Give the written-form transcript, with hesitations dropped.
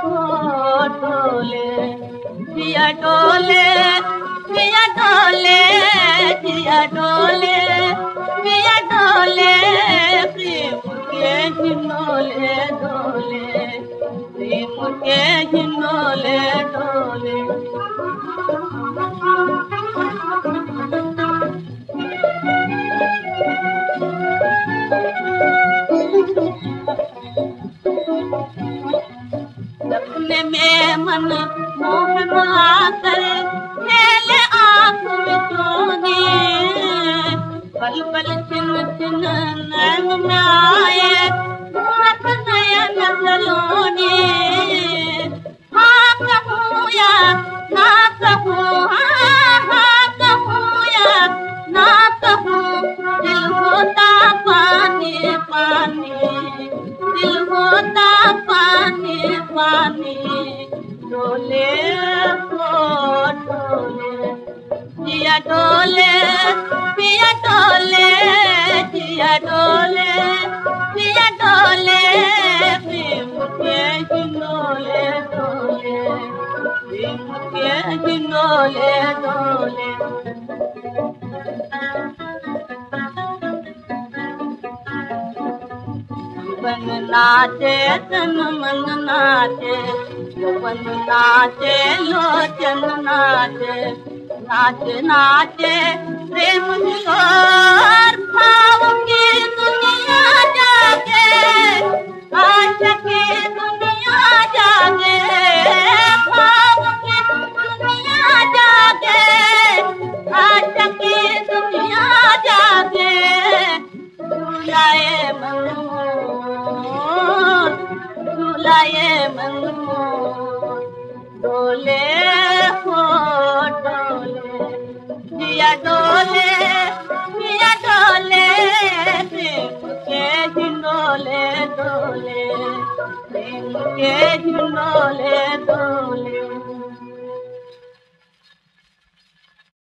हो डोले जिया डोले जिया डोले जिया डोले जिया डोले प्रेम के हिनोले डोले प्रेम के हिनोले डोले सपने में मन मोह आकर खेले आँख में सोने पल पल छिन छिन नैन में आए घूमत नयन सलोने हाँ कहूँ या ना कहूँ हाँ कहूँ या ना कहूँ दिल होता पानी पानी दिल होता पानी पानी डोले हो डोले जिया डोले पिया डोले जिया डोले पिया डोले प्रेम के हिनोले डोले प्रेम के हिनोले डोले बन नाचे तन मन नाचे यौवन नाचे लोचन नाचे नाचे नाचे प्रेम और भाव की दुनिया जागे आशिक की दुनिया जागे भाव की दुनिया जागे आशिक की दुनिया जागे झूलाए मनमोर डोले हो डोले जिया डोले जिया डोले प्रेम के हिनोले डोले प्रेम के हिनोले डोले